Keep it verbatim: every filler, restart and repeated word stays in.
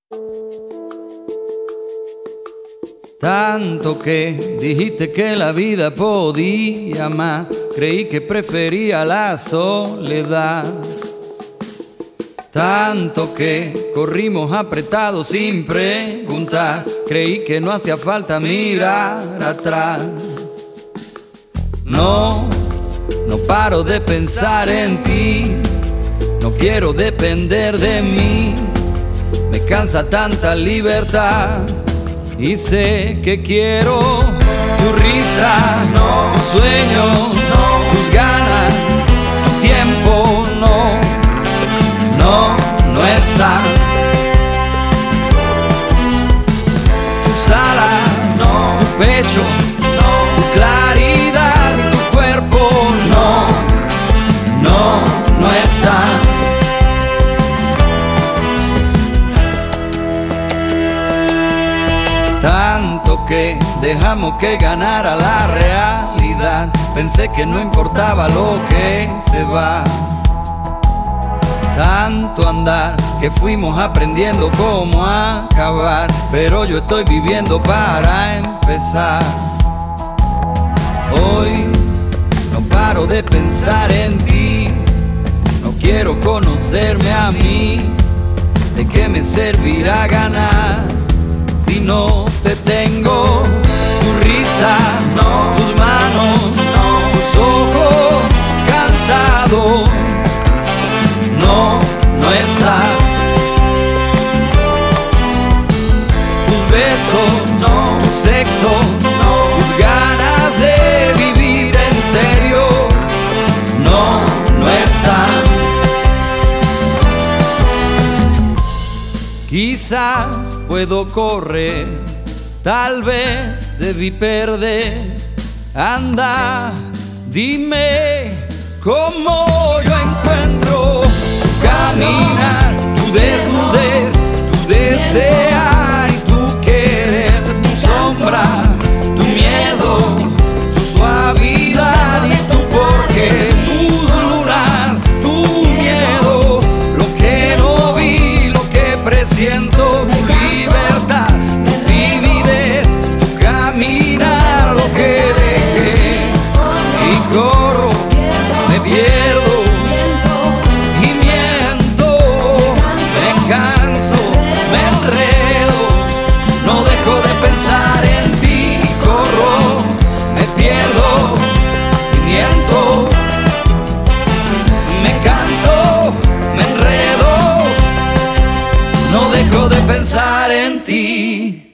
Tanto que dijiste que la vida podía más, creí que prefería la soledad. Tanto que corrimos apretados sin preguntar, creí que no hacía falta mirar atrás. No, no paro de pensar en ti, no quiero depender de mí, me cansa tanta libertad. Y sé que quiero tu risa, no, tus sueños, no, tus ganas, tu tiempo, no, no, no está. Tus alas, no, tu pecho, no, tu claridad, tu cuerpo, no, no, no está. Tanto que dejamos que ganara la realidad, pensé que no importaba lo que se va. Tanto andar que fuimos aprendiendo cómo acabar, pero yo estoy viviendo para empezar. Hoy no paro de pensar en ti, no quiero conocerme a mí. ¿De qué me servirá ganar si no te tengo? Tu risa, no, tus manos, no, tus ojos cansados, no, no está. Tus besos, no, tu sexo, no, tus ganas de vivir en serio, no, no está. Quizás puedo correr, tal vez debí perder. Anda, dime cómo yo encuentro tu caminar, tu desnudez, tu desear y tu querer, tu sombra, tu miedo, tu suavidad y tu porqué, tu lunar, tu miedo, lo que no vi, lo que presiento, tu libertad, tu timidez, tu caminar, lo que dejé y corro, me pierdo y miento, me canso, me enredo, no dejo de pensar en ti, corro, me pierdo y miento, me canso, me enredo, no dejo de pensar en ti.